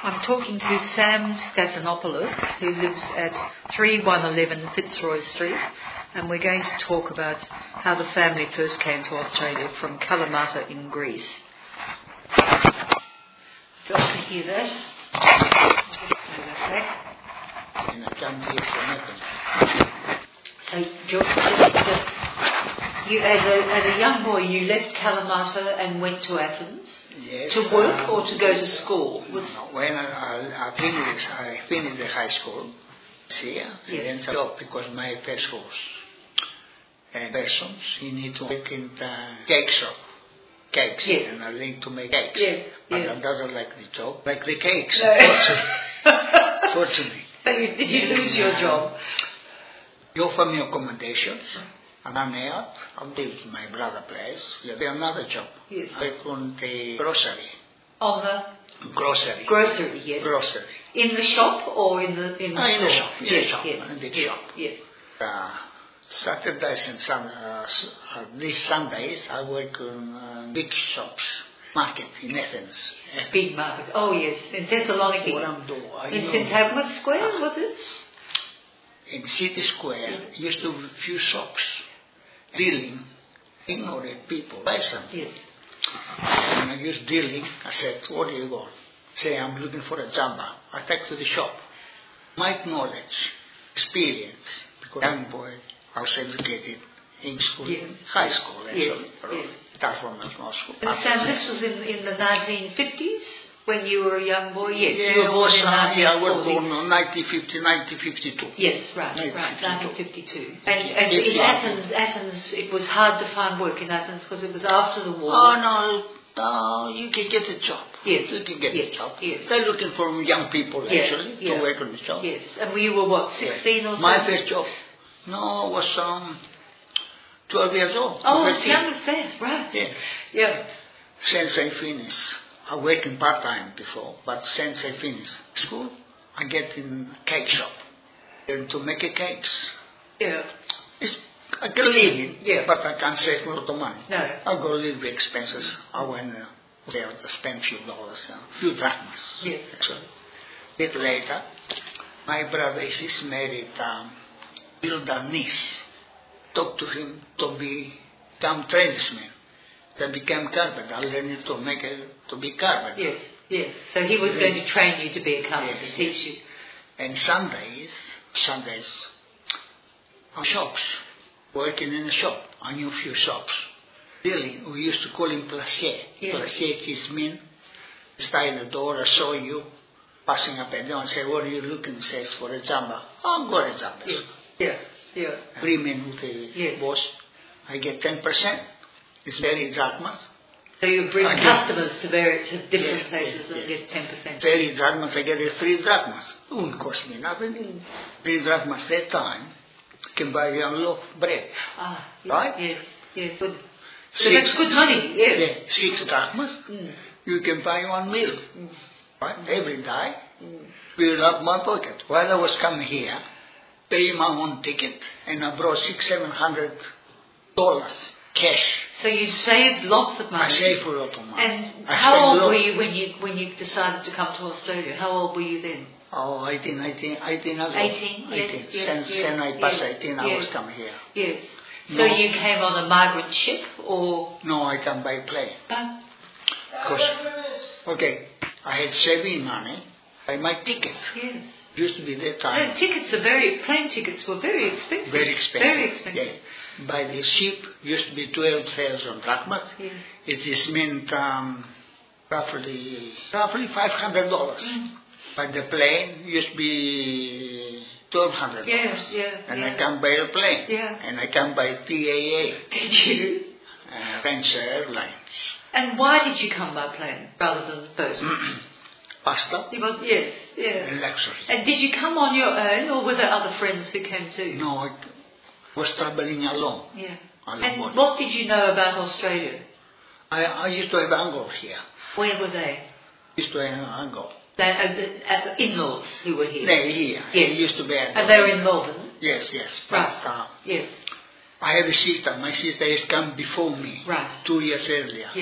I'm talking to Sam Stasinopoulos, who lives at 3111 Fitzroy Street, and we're going to talk about how the family first came to Australia from Kalamata in Greece. Just to hear that. And I come here for nothing. So, George, you, as a young boy, you left Kalamata and went to Athens. Yes, to work or to go to school? No, when I finished the high school, and then a job because my first was persons. You need to work in the cake shop, cakes, and I learned to make cakes. But I doesn't like the job, like the cakes. No. Fortunately. Did you lose your job? You offer me accommodations. And I'm out. I live in my brother's place. You have another job. Yes. I work on the grocery. On the grocery. Grocery, yes. Grocery. In the shop or in the in the shop. In the shop. Yes. In the shop. Yes. Saturdays and these Sundays I work on big shops, market in Athens. Big market. Oh yes, in Thessaloniki. What I'm doing. In Syntagma Square, was it? In City Square, used to be a few shops. Dealing, ignorant people, buy something. Yes. And I used dealing. I said, "What do you want?" Say, "I'm looking for a jamba." I take to the shop. My knowledge, experience, because young boy, I was educated in school, high school actually. That's from my small school. And Sam, this was in the 1950s when you were a young boy. Yes, yeah, you were born in 1940. I was born in 1952. Yes, right, 1952. And in Athens, it was hard to find work in Athens because it was after the war. Oh no, you can get a job. Yes, you can get a job. Yes. They're looking for young people actually to work on the job. Yes, and you were what, 16 or so? My first job, was 12 years old. Oh, as young as that, right? Yeah. Since I finished. I worked in part-time before, but since I finished school, I get in cake shop and to make cakes. Yeah. I can live in, but I can't save a lot of money. No. I go a little bit expenses. I went there to spend a few dollars, few drachmas. Yes. Actually. A bit later, my brother is married builder niece. Talked to him to become tradesman. Then became carpenter. I learned to be carpenter. Yes. So he was going to train you to be a carpenter, teach you. And Sundays, shops, working in a shop. I knew a few shops. Really, we used to call him placier. Placier is mean. Stay in the door, I saw you, passing up and down, say, "What are you looking?" He says, "For a jamba." "I'm got a jamba." Yeah. Agreement with the boss. I get 10%. It's very drachmas. So you bring customers to different places and get 10%. Very drachmas, I get 3 drachmas. It wouldn't cost me nothing. 3 drachmas that time can buy a loaf of bread. Right? Yes. Good. So that's good money, yes. 6 drachmas, you can buy 1 meal. Right? Every day, build up my pocket. While I was coming here, pay my own ticket, and I brought $600-700 cash. So you saved lots of money. I saved a lot of money. And how old were you when you decided to come to Australia? How old were you then? Oh, 18 as well. 18, yes. Since I passed 18, I was coming here. Yes. So you came on a migrant ship or? No, I come by plane. Because, I had saving money by my ticket. Yes. Used to be that time. Plane tickets were very expensive. Very expensive. Yes. By the ship used to be 12,000 drachmas. Yes. It just meant roughly $500. By the plane used to be $1,200. And I come by a plane. And I come by TAA. Did you? French Airlines. And why did you come by plane rather than boat? Pasta? Yes. And luxury. And did you come on your own or were there other friends who came too? No, I was traveling alone. And what did you know about Australia? I used to have uncles here. Where were they? Used to have an uncle. The in-laws who were here? They're here. Yes. They used to be And they were in Melbourne? Yes. Right. But, yes. I have a sister. My sister has come before me. Right. 2 years earlier. Yes.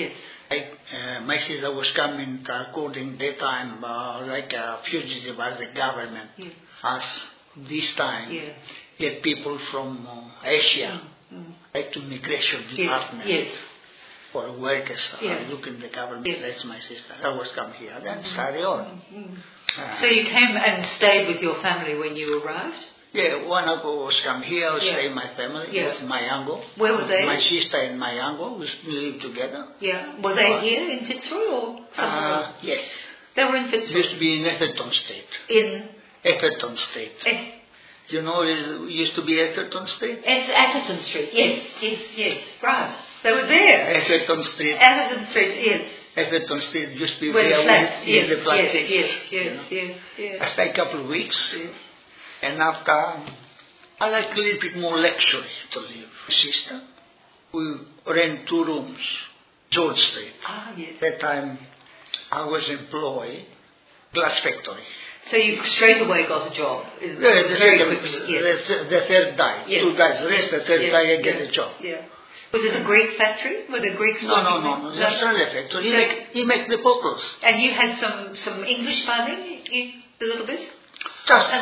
My sister was coming according to the time, like a fugitive as the government. Yes. As this time, Yeah. yet people from Asia, like to migration department. Yes. For workers, Yeah. looking the government. Yes. That's my sister. I was come here. Then carry on. So you came and stayed with your family when you arrived? Yeah, one uncle was come here, Yeah. stay my family. Yeah. That's my uncle. Where were they? My sister and my uncle, we live together. Yeah. Were they here in Fitzroy or somewhere else? Yes. They were in Fitzroy. Used to be in Atherton State. In Atherton State. You know, it used to be Atherton State? it's Atherton Street. Yes. Right. They were there. Atherton Street. Atherton Street. Yes. Atherton Street used to be Where the there flats. with the flats. Yes. I stayed a couple of weeks. Yes. And after, I like a little bit more luxury to live. Sister, we rent 2 rooms, George Street. Ah, yes. That time, I was employed, glass factory. So you straight away got a job. The Very quickly. Yes. the third day, Yes. 2 days rest, the third Yes. day I get a job. Yeah. Was it a Greek factory? Were the Greeks? No, the Australia factory. He make the bottles. And you had some English funding, a little bit? Just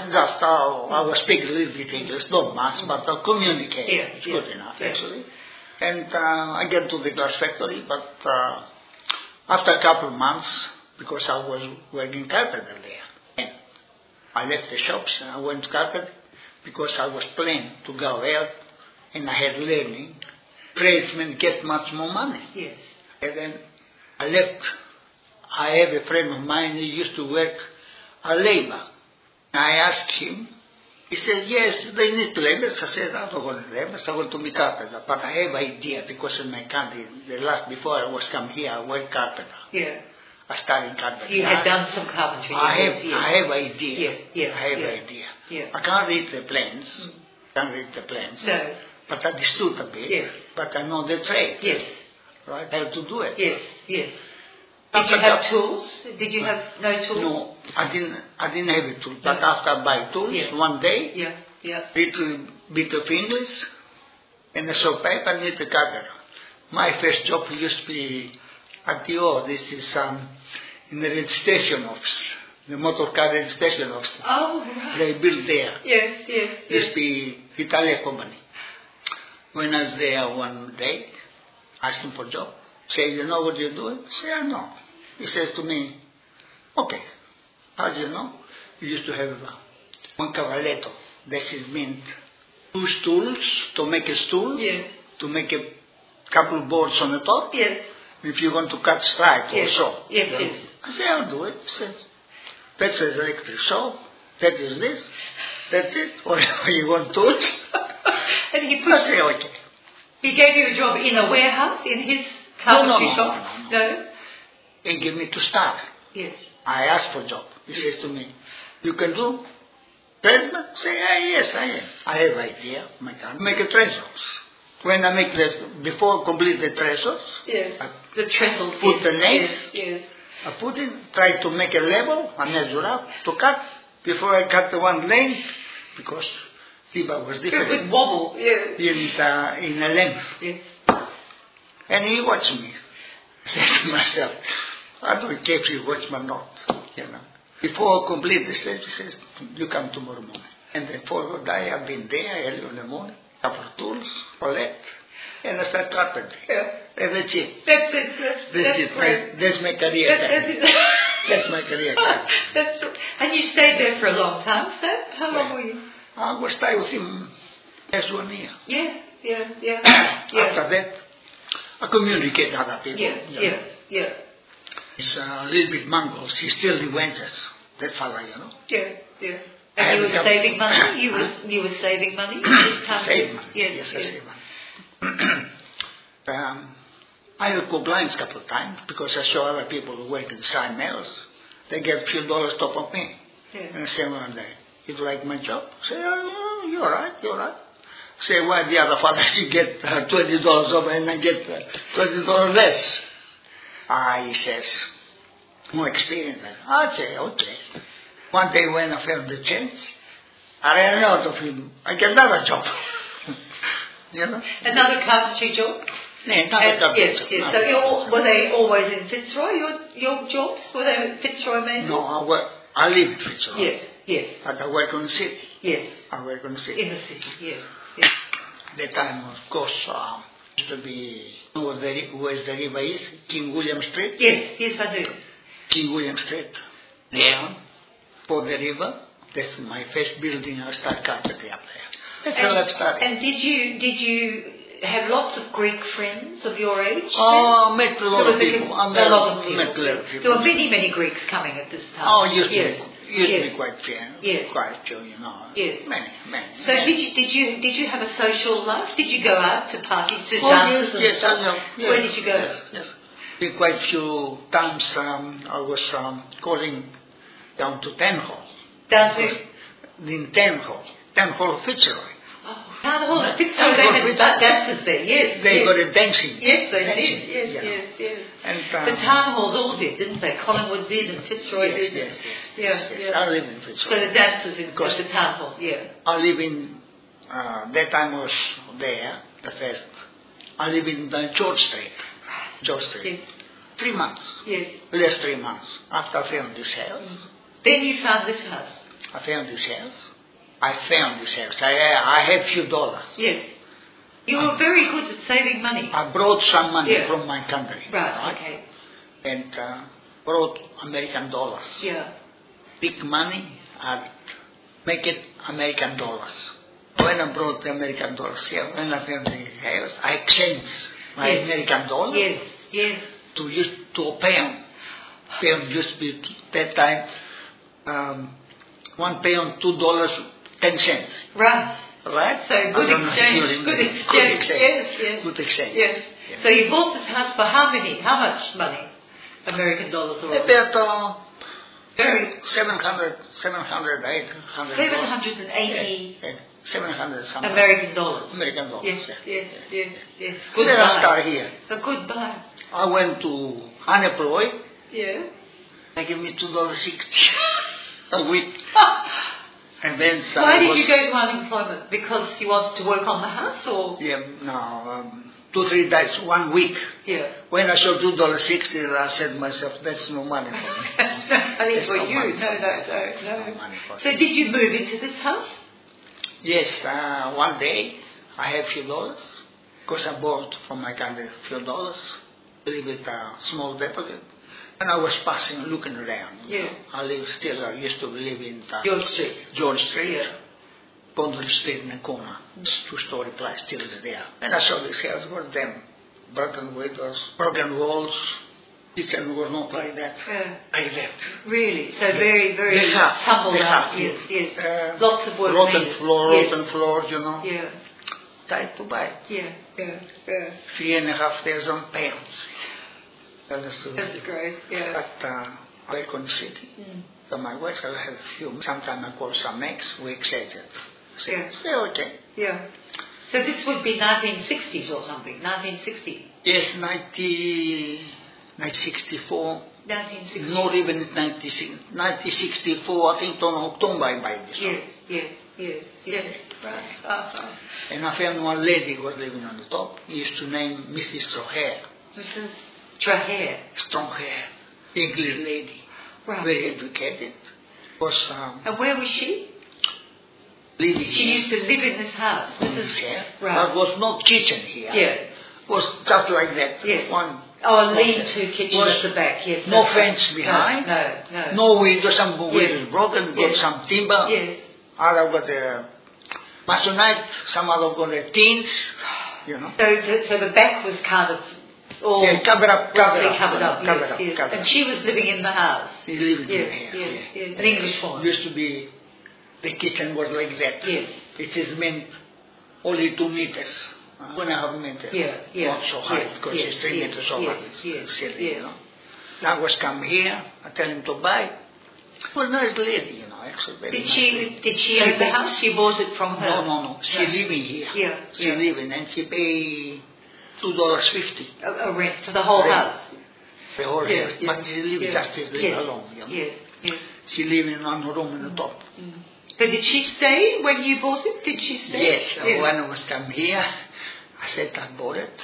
I was speaking a little bit English, not much, but communicate. Yeah, It's yeah, good enough, yeah. actually. And I get to the glass factory, but after a couple of months, because I was working carpenter there, and I left the shops and I went to carpenter because I was planning to go out, and I had learning. Tradesmen get much more money. Yes. And then I left. I have a friend of mine, he used to work a labor. I asked him, he said, yes, they need laborers. I said, I don't want laborers, I want to be carpenter. But I have idea, because in my country, before I was come here, I worked carpenter. Yeah. I started carpenter. You had done some carpentry. I yes. have idea. Yeah. I have idea. Yeah. I can't read the plans. No. But I understood a bit. Yes. But I know the trade. Yes. Right? I have to do it. Yes. Did After you have that- tools? Did you have no tools? No, I didn't have a tool. But No. after I buy tools, Yeah. one day, Yeah. little bit of English, and a saw pipe and need the carpenter. My first job used to be at this is in the registration office, the motor car registration office. Oh, right. They built there. Yes. Used to be Italian company. When I was there one day, asking for job, say, you know what you're doing? I say, I know. He says to me, okay, how do you know? You used to have one cavaletto. This is meant 2 stools to make a stool, Yes. to make a couple of boards on the top. Yes. If you want to cut straight or Yes. so. Yes. I say, I'll do it. He says, that's an electric saw. That is this. That's it. Or you want tools? And he I say, okay. He gave you a job in a warehouse in his carpentry shop? No. He gave me to start. Yes. I asked for a job. He says to me, you can do tradesman? Say, yes, I am. I have idea. I can make a treasures. When I make before complete the treasures, Yes. The trestles. Put the nails. Yes. I put in, try to make a level, I measure up to cut. Before I cut the one lane, because Tiba was It different would wobble. Yes. in a length. Yes. And he watched me. I said to myself, I don't care if you watch me or not, you know. Before I complete the stage, he says, you come tomorrow morning. And the following day, I've been there early in the morning, couple of tools, collect, and I start carpentry. Yeah. And that's it. That's it. That's it. That's my career. That's it. That's my career. That's true. And you stayed there for a long time, sir? How long were you? I was stay with him just 1 year. Yeah. After that, I communicate with other people. Yeah. He's a little bit Mongol. He still went that fella, you know. Yeah. And you were saving money? You were saving money? Save money. Yes, I save money. I have complaints a couple of times because I saw other people who work in the side mills. They get a few dollars top of me. Yeah. And I say one day, you like my job? I say, oh, you're right. Say, why the other fellas you get $20 over and I get $20 less? He says, more experience. I say, okay. One day when I found the chance, I ran out of him. I get another job. You know? Another carpentry job? Yes. So were they always in Fitzroy? Your jobs were they Fitzroy mainly? No, I live in Fitzroy. Yes. But I work in the city. Yes. I work in the city. In the city. Yes. The time, of course, used to be where the river is, King William Street. Yes, I do. King William Street. Down for the river. That's my first building. I started carpentry up there. That's how I started. And did you have lots of Greek friends of your age? Oh, met a lot of people. Met a lot of people. There were many Greeks coming at this time. Oh, used to be quite few. Yes. Quite few, you know. Yes. Many. So did you have a social life? Did you go out to parties, to Yes, dances? I know. Yes. Where did you go? Yes. Quite few times I was calling down to Town Hall. Down to? In Town Hall Fitzroy. Oh, Town Hall at Fitzroy, they had dances there, yes. They got a dancing. Yes, they did, yes. And, the Town Halls all did, didn't they? Collingwood did and Fitzroy did. Yes. I live in Fitzroy. So the dances at the Town Hall, I live in, that time I was there, the first. I live in George Street. Yes. 3 months. Yes. Less 3 months after I found this house. Then you found this house. I found this house. I had few dollars. Yes. You were very good at saving money. I brought some money from my country. Right, okay. And brought American dollars. Yeah. Big money, I'd make it American dollars. When I brought the American dollars here, when I found this house, I exchanged my American dollars to a pound. Pound used to be, that time, 1 pound, $2.10. Right. So good exchange. Good exchange. Yes. So you bought this house for how much money? American dollars or about 700, 800. 780. 700 something. American dollars. Yes. Good Then buy. I started here. A good buy. I went to unemployed. Yeah. They give me $2.60 a week. And then why did you go to unemployment? Because you wanted to work on the house, or? Yeah, no, 2-3 days, 1 week. Yeah. When I saw $2.60, I said to myself, that's no money for me. That's no money for you. Money. No. Money for So did you move into this house? Yes, one day I had few dollars, because I bought from my country few dollars, live with a small deposit. And I was passing, looking around. Yeah. I used to live in George Street. Pondle Street in the corner. It's 2-story place, still is there. And I saw this house, was them. Broken windows, broken walls. Kitchen was not like that. Like that. Really? So very tumbled up. Yes. Lots of work rotten floor, you know. Yeah. Tight to buy. Yeah. 3,500 pounds. That's great, yeah. But I work on the city. So my wife will have a few. Sometimes I call some mates, we exchange it. Say, okay. Yeah. So this would be 1960s or something, 1960? Yes, 1964. 1964. Not even 1964, I think on October I buy this. Yes. Right. And I found one lady who was living on the top. He used to name Mrs. Strahair. Mrs. Strahair. Strong hair. English lady. Right. Very educated. And where was she? Living She here. used to live in this house. Mrs. Hair. Right. There was no kitchen here. Yeah. It was just like that. Yes. A lean-to kitchen at the back. Yes. No fence behind. No. No window. Some windows broken. Got some timber. Yes. Other got the masonite. Some other got the tins. You know. So the back was kind of all covered up. Yes. And she was living in the house. She lived in the house. Yes. An English woman. Used to be, the kitchen was like that. Yes. It is meant only 2 meters. 1.5 meters. Yeah. Not so high, because it's 3 meters over. It's silly, you know. Now I was come here, I tell him to buy. Well, nice lady, you know. Actually, did she own the house? She bought it from her? No. She living here. Yeah. She living, and she pay $2.50. A rent for the whole house? The whole house. But she live alone, you know. Yes. She live in one room in the top. So did she stay when you bought it? Did she stay? Yes. When I was come here, I said I bought it.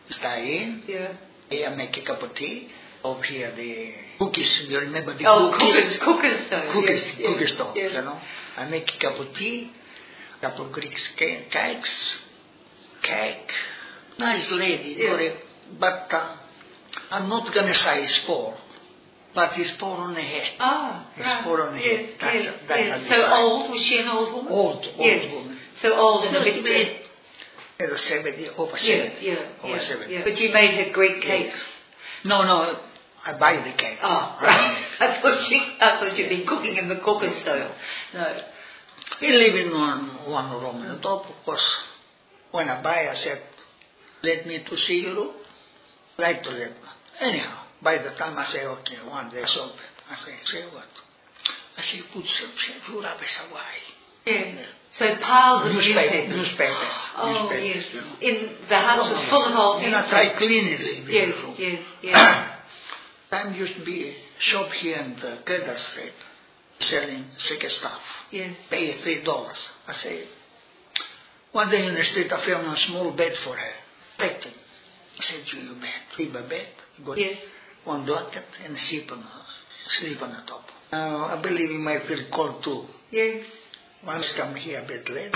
Stay in. Yeah. Here make a cup of tea. Over here the cookies. You remember the cookies? Cookers stove. Cookies, Yes, cookie stove. yes. You know. I make a cup of tea. Couple of Greek cakes. Cake. Nice lady. Yeah. But I'm not gonna say it's poor. But it's poor on the head. Ah, It's right. poor on the head. Yes, That's yes. a So sign. old, was she an old woman? Old Yes. woman. So old in the Just mid. Over 70. Over 70. Yeah. But you made her Greek cakes. No, I buy the cakes. Oh, right. I thought you'd been cooking in the cooker stove. No. We live in one room on top, of course. When I buy, I said, let me to see your room. Like to let me. Anyhow, by the time I say, okay, one day it's open. I say what? I say, put some rubbish away. Yeah. So piles of Newspapers. Oh, Newspapers, yes. you know. In the house was full of old And I try clean it. Yes. Time used to be a shop here in the Keller Street, selling sick stuff. Yes. Pay $3. I say, one day in the street I found a small bed for her. Take it. I said, your bed. Sleep a bed. Got one blanket and sleep on the top. I believe you might feel cold too. Yes. Once come here a bit late.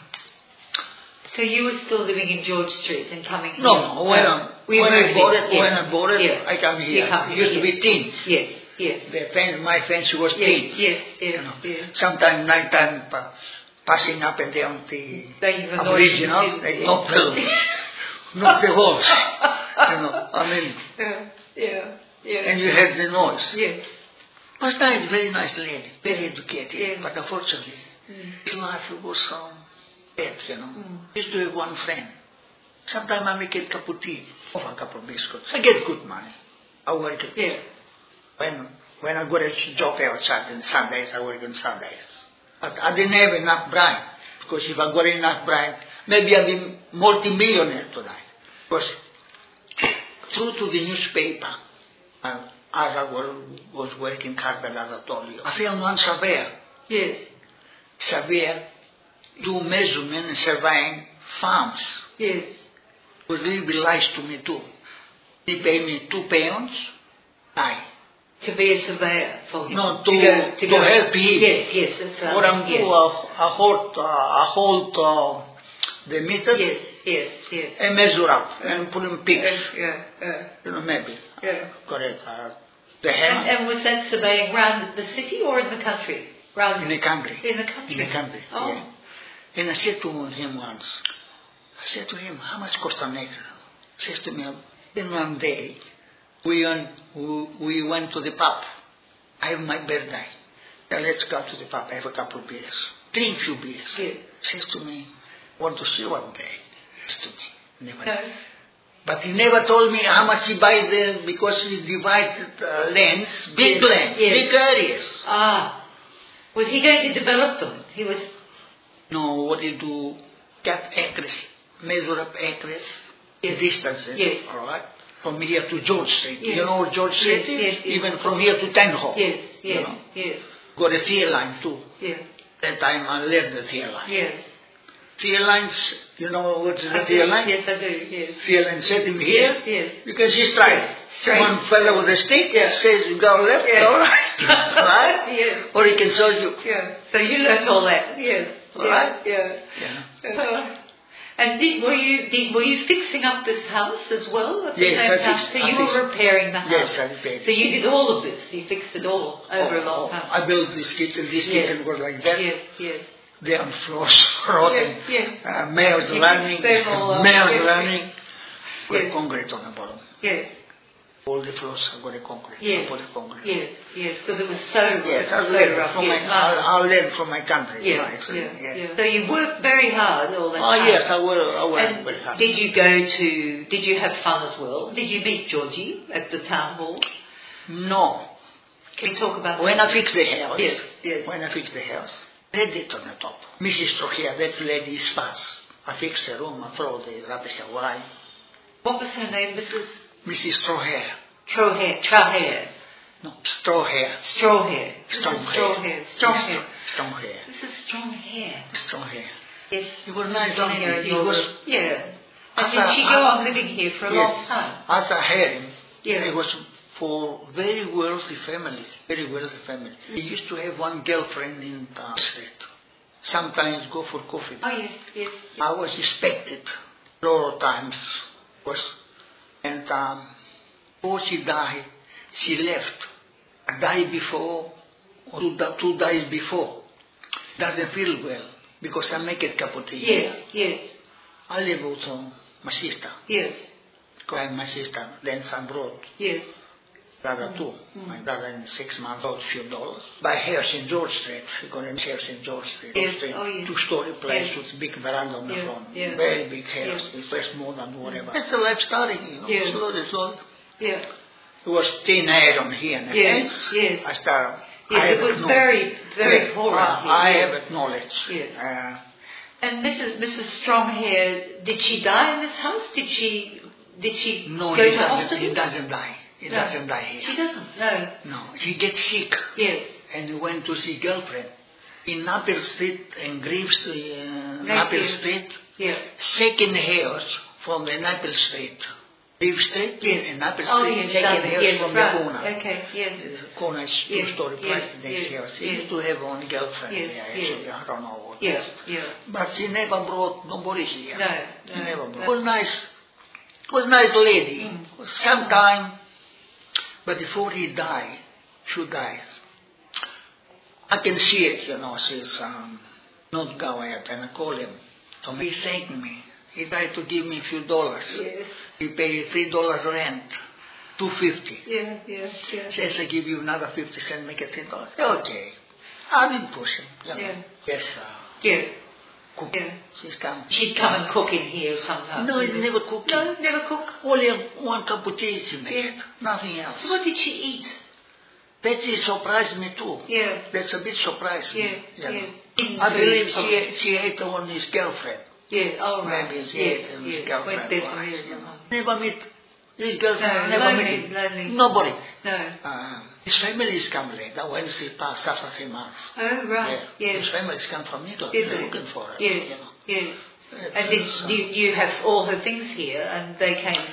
So you were still living in George Street and coming here? No, when I bought it, I come here. It used to be teens. Yes. My fence was teens. Yes. Sometimes nighttime passing up and down the Aboriginal, they knock the walls. I mean. Yeah. And you heard the noise. Yes. Was nice, very nice lady, very educated. Yes. But unfortunately, his life was bad, Used to have one friend. Sometimes I make a cup of tea or a couple of biscuits. I get good money. I work it. Yeah. When I go to job outside on Sundays, I work on Sundays. But I didn't have enough bribe. Because if I got enough bribe, maybe I'd be multi-millionaire tonight. Because through to the newspaper, as I was working hard, as I told you, I found one surveyor. Yes. Surveyor do measurement and surveying farms. Yes. It was really nice to me too. He paid me £2. To be a surveyor for him. No, to help him. Yes, that's right. What I'm doing, I hold the meter. Yes. And measure up and put in pigs. Yeah. Maybe. Yeah. Correct. The hammer. And was that surveying around the city or in the country? In the country. In the country. Oh. Yeah. And I said to him once, how much cost an acre? He says to me, then one day, we went to the pub. I have my birthday. Now let's go to the pub. I have a couple of beers. Drink few beers. Yeah. Says to me, want to see one day? Says to me. Never. No. But he never told me how much he buys there because he divided lands, big land, big areas. Was he going to develop them? He was. No, what he do? Cut acres, measure up acres, distances. Yes. All right. From here to George Street. Yes. You know where George Street is? Yes. Even from here to Tenho. Yes. Got a tier line too. Yeah. That time I learned the tier line. Yes. Tier lines, you know what is the tier line? Yes, I do. Yes. Tier line set him here. Yes. You can see straight. One fella with a stick says you go left, go right. Right? Yes. Or he can show you. Yeah. So you learnt all that. Yes. Right? Yeah. And were you fixing up this house as well? Yes, I fixed. So you were repairing the house. Yes, I repaired. So you did all of this. You fixed it all over a long time. I built this kitchen. This kitchen was like that. Yes. Down floors, rotten. Yes. Males running. With concrete on the bottom. Yes. All the floors have got a concrete. Yes. I put a concrete. Yes, because it was so rough. Yes, I learned from my country. Yes. So you worked very hard all that time. Yes, I worked very hard. Did you have fun as well? Did you meet Georgie at the town hall? No. Can you talk about when I fixed the house? Yes. When I fixed the house, they did on the top. Mrs. Trujillo, that lady is fast. I fixed the room, I throw the rubbish away. What was her name, Mrs. Strawhair. Trowhair. No, Strawhair. Strawhair. Strong hair. This is strong hair. Strong hair. Yes. It was nice. Strong hair. It was. Yeah. And did she go on living here for a long time? As I heard him, Yeah. it was for very wealthy family. Very wealthy family. He used to have one girlfriend in the street. Sometimes go for coffee. Oh, yes, yes. I was expected a lot of times. And before she died, she left. A day before, or 2 days before. Doesn't feel well, because I make a cup of tea. Yes, yes. I live with my sister. Yes. Because my sister, then son brought Yes. brother too. My brother in 6 months owed a few dollars. Buy house in George Street. We got a house in George Street. Yes. Oh, yes. 2-story place Yes. with big veranda on the Yes. front. Yes. Very big house. Yes. It first more than whatever. That's the life starting, Yes. slowly. Yeah. It was thin air on here and Yes. fence. Yes. I started. Yes, I it was very, very yes, poor out here. I Yes. have acknowledged. Yes. Uh, And Mrs. Stronghair, did she die in this house? Did she no, go he to doesn't. hospital? He doesn't die. He No. doesn't die here. She doesn't. No. No, he gets sick. Yes. And he went to see girlfriend in Apple Street and Greaves Apple Street. Yeah. Second house from the Apple Street. Greaves Street and Apple Oh, Street. yes. Second house Yes, from right. the corner. Okay. Yes. The corner is Yes, 2-story yes, place. The next yes, house. He yes. used to have one girlfriend. Yes, Yeah, yes. actually, I don't know what. Yeah. Yeah. But she never brought nobody here. No. She never brought. No. Was nice. Was nice lady. Sometime, but before he died, she died. I can see it, she's not going out, and I call him. So he thanked me. He tried to give me a few dollars. Yes. He paid $3 rent, $2.50. Yeah. Yeah. Yeah. Says I give you another 50 cents, make it $3. Okay. I didn't push him. Yeah. Yes, Yeah. cook. Yeah. She's come. She'd come and cook in here sometimes. No, he never cooked. No, never cook. Only one cup of tea she made. Nothing else. So what did she eat? That surprised me too. Yeah. That's a bit surprising. Yeah. You Yeah. know. I believe she ate on his girlfriend. Yeah. Oh, right. Maybe she Yes. ate on his Yes. girlfriend. Went there for twice, years. you know. Never meet his girlfriend. No, never lonely, meet him. lonely. Nobody. No. His family is come later when she passed after 3 months. Oh, right. Yeah. Yes. His family is come from England. Did They're they? looking for her. Yes. You know. Yes. And did you have all her things here, and they came?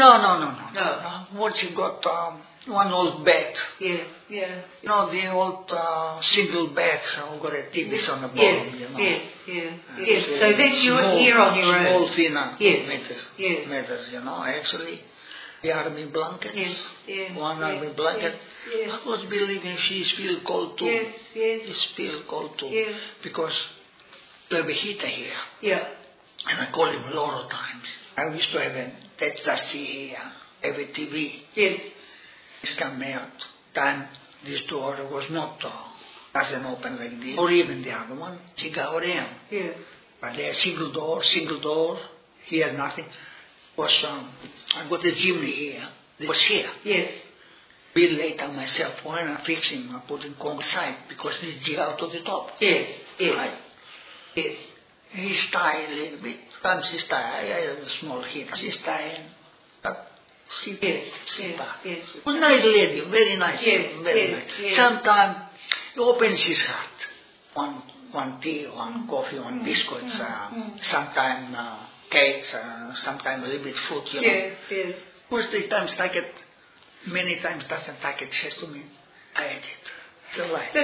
No. What she got, one old bed. Yeah. Yeah. The old single beds. Got a TV on the bottom. Yes. You know. Yes. Yeah. Yes. So then you were here on your own. Small thinner Yes. matters. Yes. Matters. Actually, the army blankets. Yes. Yes. One army blanket. Yes. I was believing she's feel cold too. Yes. Yes. She's feel cold too. Yes. Because we have a heater here. Yeah. And I call him a lot of times. I used to have that's here, have a TV. Yes. It's come out. Time this door was not doesn't open like this. Or even the other one. She go in. Yeah. But there single door, here nothing. Was I got the chimney here. It was here. Yes. Bill later myself, when I fix him, I put him on the side because it's G out of the top. Yes. Yes. Right. Yes. He's tired a little bit. Sometimes he's tired. I have a small heat. She's tired. But she passed. Yes. It was a nice lady, very nice. Yes, Very yes, nice. yes. Sometimes he opens his heart. One tea, one coffee, one biscuits. Sometimes cakes. Sometimes a little bit food. You know. Yes. Most of the times take it. Many times doesn't take it. Says to me, I ate it. It's a lie.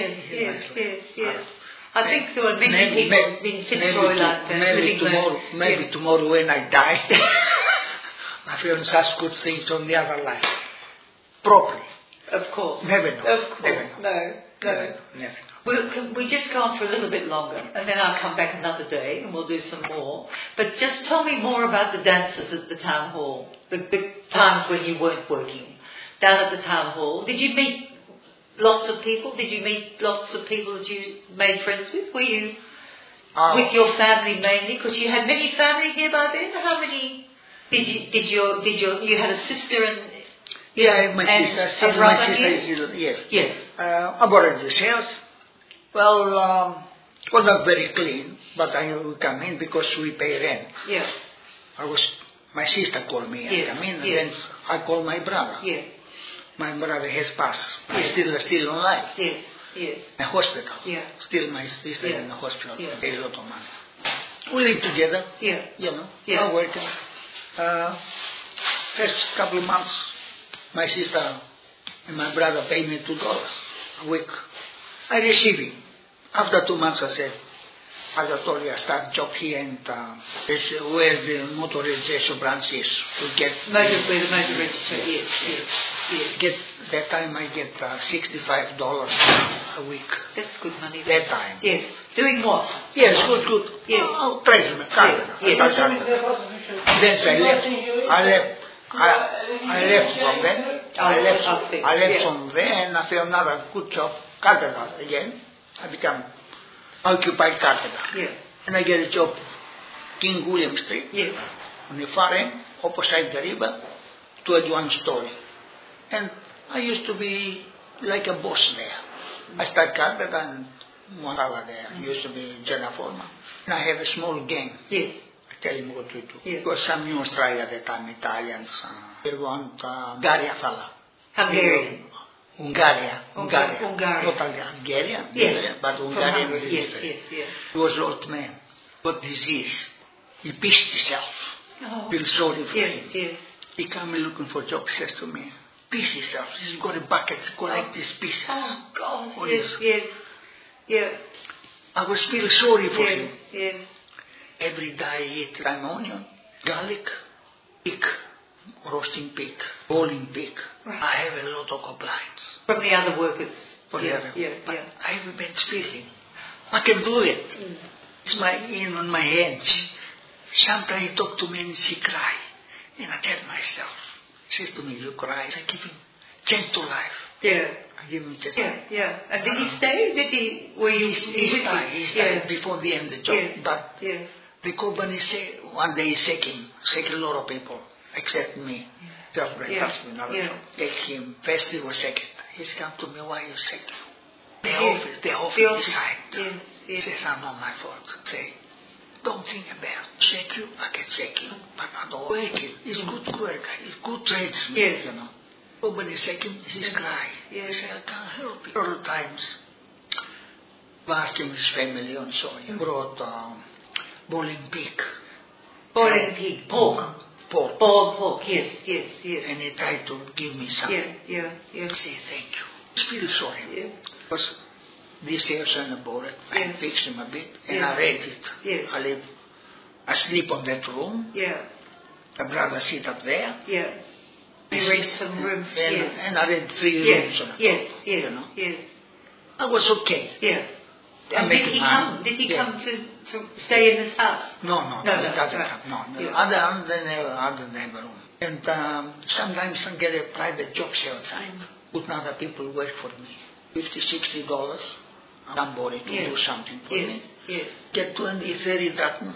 Yes. I think there were many people in Fitzroy like that. Maybe tomorrow when I die, I feel such good things on the other life. Properly. Of course. Never know. Of course. Never know. No. Never know. We just go on for a little bit longer, and then I'll come back another day and we'll do some more. But just tell me more about the dances at the town hall, the times when you weren't working. Down at the town hall, did you meet lots of people? Did you meet lots of people that you made friends with? Were you with your family mainly? Because you had many family here by then. How many did you had a sister and my sister. Yes. Yes. I bought this house. Well, was not very clean, but I come in because we pay rent. Yeah. My sister called me. I come in, and then I call my brother. Yeah. My brother has passed. He's still alive. Yes. In the hospital. Yeah. Still my sister in the hospital. Yeah. Pay a lot of money. We live together. Yeah. You know. Yeah. I'm working. First couple of months, my sister and my brother paid me $2 a week. I received it. After 2 months, I said, as I told you, I start job here and where's the motor registration branch is to get Where the motor register is. Yes. That time I get $65 a week. That's good money. That time. Yes. Doing what? Yes, good. Yes. Oh, tradesman, carpenter. Yes. Then I left from there. I left from there and I found another good job, carpenter again. I become occupied carpenter. Yeah. And I get a job, King William Street, Yes. on the far end, opposite the river, 21 story. And I used to be like a boss there. I started carpenter and one fellow there used to be general foreman. And I have a small gang. Yes. I tell him what to do. Yes. Because some in Australia at the time, Italians, they want Hungarian fella. Hungarian. Hungaria. Hungarian. Not Hungarian, Yes. but Hungarian was Yes. He was an old man. Got disease. He pissed himself. Oh. Feel sorry for him. Yes. He come looking for a job, says to me, piss himself. He's got a bucket, collect these pieces. Oh God. Oh, Yes. Yeah. I was feel sorry for him. Yes. Every day I eat lime onion, garlic, pig, roasting pig, boiling pig. Right. I have a lot of complaints. From the other workers. But Yeah. I have a bad feeling. I can do it. It's on my hands. Sometimes he talk to me and she cry. And I tell myself, she says to me, you cry. I give him chance to life. Yeah. I give him chance. Yeah. And did he stay? Were you? He started before the end of the job. Yes. But the company say one day is shaking a lot of people, except me. Take him. First he was second. He's come to me, why you second? The office decide. He says, I'm not my fault. Say, don't think about shake you, I can shake you. But I don't work you. He's good worker, he's good tradesman, you know. Nobody shake him, he's crying. He said, I can't help you. All the times. We asked him his family and so he brought boiling pig. Boiling pig. Pork. Pork, yes. And he tried to give me some. Yeah. I say thank you. I feel sorry. Yeah. Because this year's on the board, I fixed him a bit and I read it. Yes. I sleep on that room. Yeah. The brother sit up there. Yeah. You read some rooms. And I read 3 rooms on it. Yes. I was okay. Yeah. And did he come to stay in this house? No, he doesn't come. No. Yeah. Other neighbor room. And sometimes I get a private job outside. Put other people work for me. $50, $60. Somebody to do something for me. Yes. Get $20,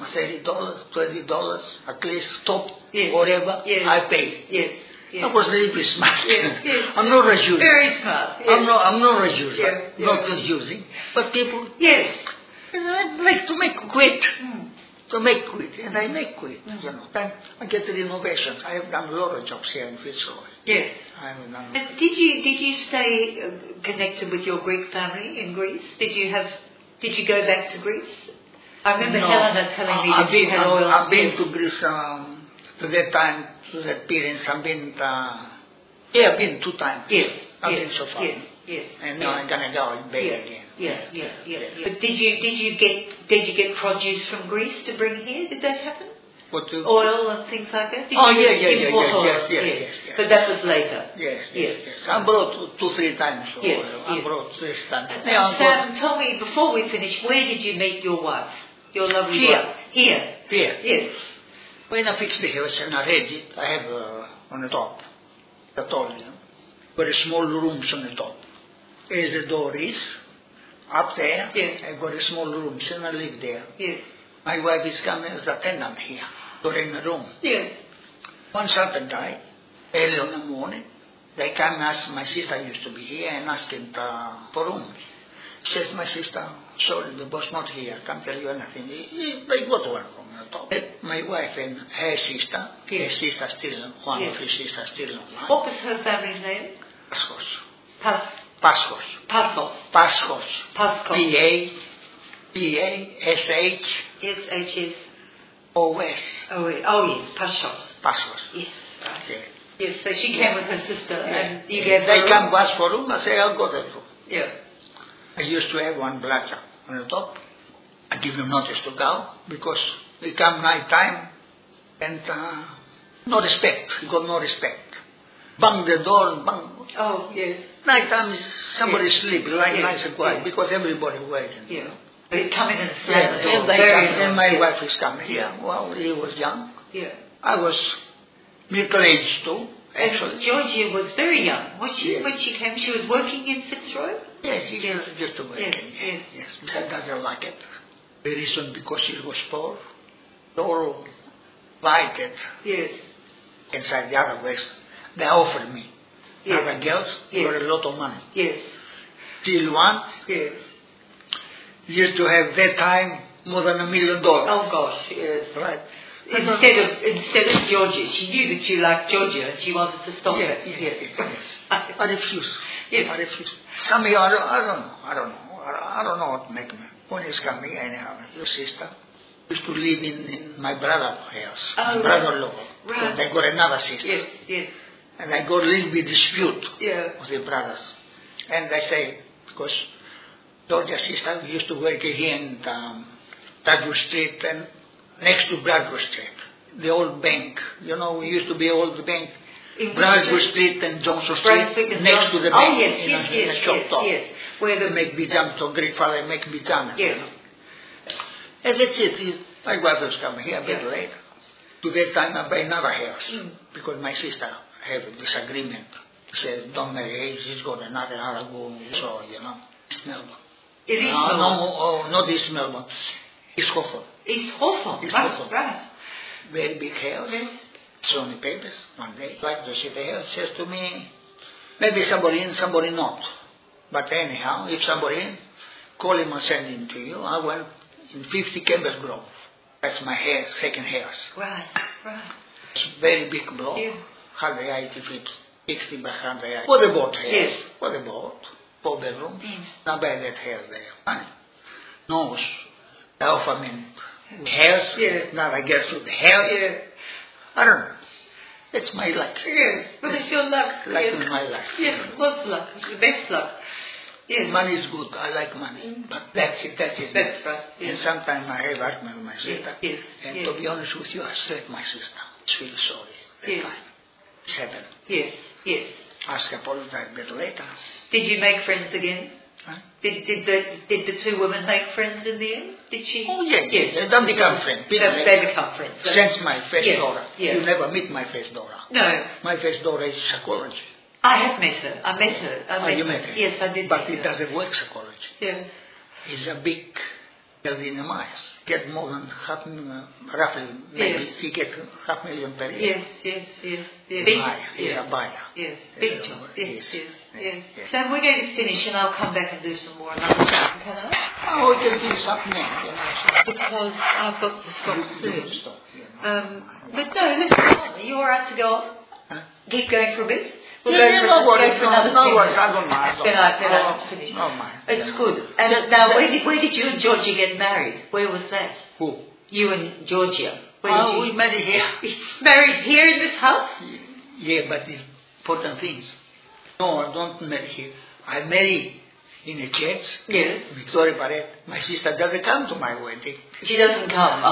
$30, at least top, whatever, I pay. Yes. I was really smart. Yes. I'm not a user. Very smart. Yes. I'm not a user. Not using. But people, yes. And I'd like to make quit. To make quit. And I make quit. You know. Then I get renovations. I have done a lot of jobs here in Fitzroy. Yes. I have done. And did you stay connected with your Greek family in Greece? Did you go back to Greece? I remember Helena telling me that you had oil. I've been to Greece to that time, to that period. I've been 2 times. Yes. I've been so far. Yes. And now I'm gonna go back again. Yeah. But did you get produce from Greece to bring here? Did that happen? Oil and things like that? Yes. But that was later. Yes. I brought 2-3 times. I brought 3 times. Sam, tell me, before we finish, where did you meet your wife? Your lovely wife? Here. Yes. When I fixed the house and I read it, I have on the top, I told you, very small rooms on the top. As the door is, up there, I got a small room, and I live there. Yes. My wife is coming as a tenant here, during the room. Yes. One Saturday, early in the morning, they come and ask, my sister used to be here, and asking for room. Says my sister, sorry, the boss not here, can't tell you anything. They got one room on the top. My wife and her sister, still, one of her sisters still alive. What was her family's name? Paschos. Paschos. Paschos. Paschos. P-A P-A-S-H. S-H-S. O-S. Oh yes, Pashos. Pashos. Yes, right. Yeah. Yes, so she came with her sister and you Yeah. gave her They a come room. to ask for room, I say, I'll go to the room. Yeah. I used to have one blackjack on the top. I give him notice to go because we come night time and no respect. He got no respect. Bang the door, bang. Oh, yes. Night time is somebody sleep, like Yes. nice and quiet Yes. because everybody working. Yeah. They come in and Yeah, slam the door. and they Very come, and nice. my Yeah. wife is coming here. Well, he was young. Yeah. I was middle-aged too, actually. And Georgia was very young. Was she, Yeah. when she came, she was working in Fitzroy? Yes, he just to work. Yes, Yes, yes. yes. She doesn't like it. The reason because she was poor. They all invited Yes. inside the other West. They offered me. Yes. Other girls Yes. for a lot of money. Yes. Till one Yes. used to have that time more than $1 million. Oh gosh, yes. Right. Instead of Georgia, she knew that you liked Georgia and she wanted to stop Yes, it. yes. I refuse. Yes. I refuse. Some of you, I don't know what make me. When he's coming, anyhow, your sister used to live in my brother's house. Oh, My brother-in-law. right. They got another sister. Yes, yes. And I got a little bit dispute Yeah. with the brothers. And they say, because Georgia's sister used to work here in Tadwood Street and next to Bradford Street. The old bank. You know, we used to be old bank. In Bradford Street and Johnson Brunswick Street and next to the Johnson. bank. Oh yes, in yes, a, in a yes, shop yes, top. yes. Where They the make bijam to grandfather make bijam. Yes. And that's it. My wife was coming here a bit Yes. later. To that time I buy another house. Mm. Because my sister have a disagreement. She says, don't marry her, she's got another go. So, you know, East Melbourne. It is Not East Melbourne. East Hawthorne. East Hawthorne. East Right, Hawthorne. right. Very big house. Yes. It's on the papers one day. Like to see the house. Says to me, maybe somebody in, somebody not. But anyhow, if somebody in, call him and send him to you. I went in 50 Campbell's Grove. That's my house, second house. Right, right. It's a very big block. Yeah. 180 feet, 60 by 180. What they bought here? Yes. What they bought? 4 bedrooms. Mm. Not bad that house there. Money. No, they offer me house. Yeah. Now I get through the house. Yeah. I don't know. It's my luck. Yes. But it's your luck. Luck Yes. is my luck. Yes, what's luck? The best luck. Yes. Money is good. I like money. Mm. But that's it. That's it. That's right. And Yes. sometimes I have argument with my sister. Yes. And Yes. to be honest with you, I slapped my sister. She feels sorry. That Yes. time. 7. Yes. Yes. Ask apologize a bit later. Did you make friends again? Huh? Did the two women make friends in the end? Did she? Oh, yeah. Yes. They don't become friends. They become friends. Since my first Yes, daughter. yes. You never meet my first daughter. No, My first daughter is psychology. I have met her. I met her. You met her? Yes, I did. But meet it her. doesn't work psychology. Yes. It's a big building in miles. Get more than roughly, maybe Yes. she gets $500,000 per year. Yes. Yes. Yes. Yes. Big, Buyer. He's yes. a buyer. Yes. Yes, Big job. Yes. yes, Yes. yes, Yes. yes. So we're going to finish, and I'll come back and do some more another time. Can I? Oh, we can do something else, you know. Because I've got to stop soon. Stop, you know. But no, let's go on. Are you all right to go on? Huh? Keep going for a bit. We'll Yeah, go no for worries, another no 10 worries, minutes. I don't mind. Then I finish. No mind. It's good. And now, where did you and Georgia get married? Where was that? Who? You and Georgia. Where did We you married here. married here in this house? Yeah, but it's important things. No, I don't marry here. I marry in a church. Yes. Victoria Barrett. My sister doesn't come to my wedding. She doesn't come.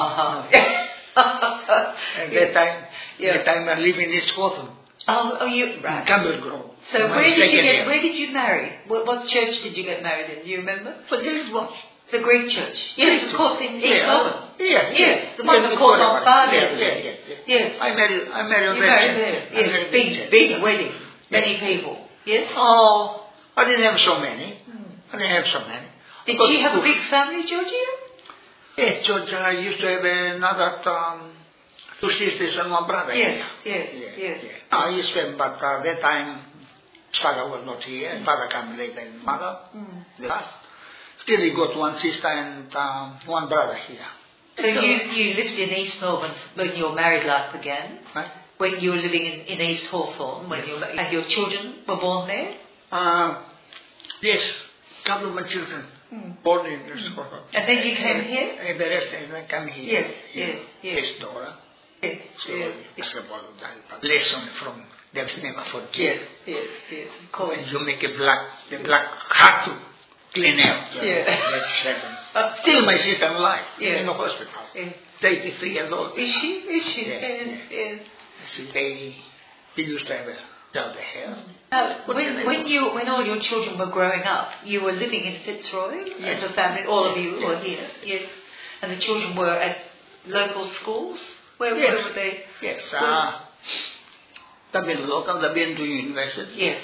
And that time I live in East Hawthorne. You right. Campbell Grove. So My where did second you year. where did you marry? What church did you get married in? Do you remember? But this is what? The Greek church. Yes, of course, in East Melbourne. Yeah. Yes, the one that calls on Fridays. Yes. I married You married there. Yes, big wedding. Many people. Yes. Oh, I didn't have so many. I didn't have so many. Did But she have a big family, Georgia? Yes, Georgia. I used to have another 2 sisters and 1 brother. Yes. I used to have, but that time, father was not here. Father came later, and mother, the last. Still, he got 1 sister and 1 brother here. So you lived in East Melbourne when your married life began? Right? When you were living in East Hawthorne, and your children were born there? Yes, couple of my children born in Scotland. And then you came here? The rest I come here. Yes. His daughter. Yes. So it's about that lesson from them never forget. Yes. Of course. When you make the black hard to clean out. That's seven. Still my sister alive in the hospital. 83 years old. Is she? Yes. They used to have the hair. When all your children were growing up, you were living in Fitzroy as a family. All of you were here. Yes. And the children were at local schools. Where were they? Yes. They've been local. They've been to university. Yes.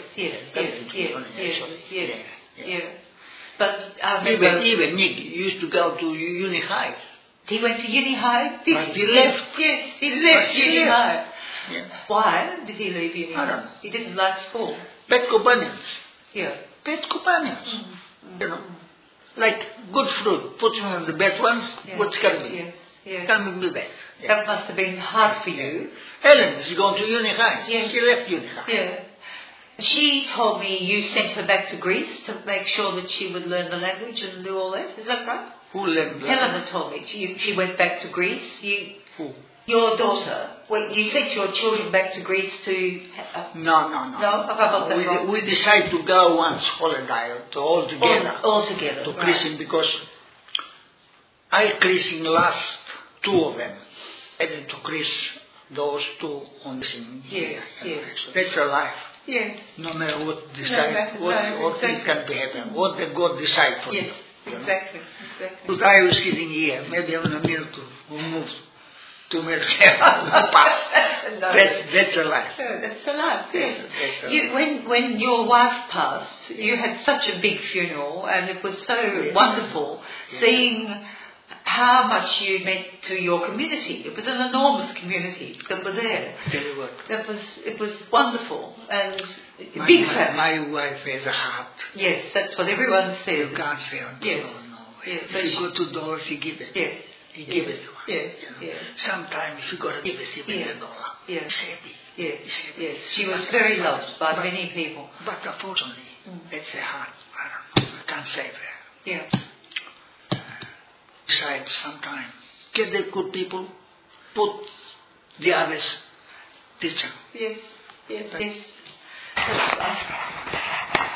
But even Nick used to go to Uni High. He went to Uni High? But he left. Yes, he left Uni High. Yeah. Why did he leave Uni High? I don't know. He didn't like school. Bad companions. Yeah. Bad companions. You know, like good fruit. Put them on the bad ones. What's coming? Coming be bad. That must have been hard for you. Helen is going to Uni High. Yeah. She left Uni High. Yeah. She told me you sent her back to Greece to make sure that she would learn the language and do all that. Is that right? Who learned that? Helena told me she went back to Greece. Who? Your daughter. Well, you sent your children back to Greece to... No. No? Have I got that wrong? We decided to go once holiday all together. All together. To christen because I christened last two of them. I didn't to christen those two on the scene. Yes. That's a life. Yes. No matter what decide, what thing can be happen, what the God decide for you. Exactly. But I was sitting here, maybe I'm a minute to move to myself pass. That's a life. That's a life. Yes. That's a life. When your wife passed, you had such a big funeral, and it was so wonderful seeing how much you meant to your community. It was an enormous community that were there. Tell you what. It was wonderful and big family. My wife has a heart. Yes, that's what everyone says. You can't feel it. Yes. No. Yes. If you go to dollars, he gives it. Yes. He gives it. Yes. Sometimes if you got to give it, $1 dollar. Yes. Yes. She was very loved by many people. But unfortunately, it's a heart. I don't know. I can't save her. Yeah. Besides, sometimes get the good people, put the others, teacher. Yes. That's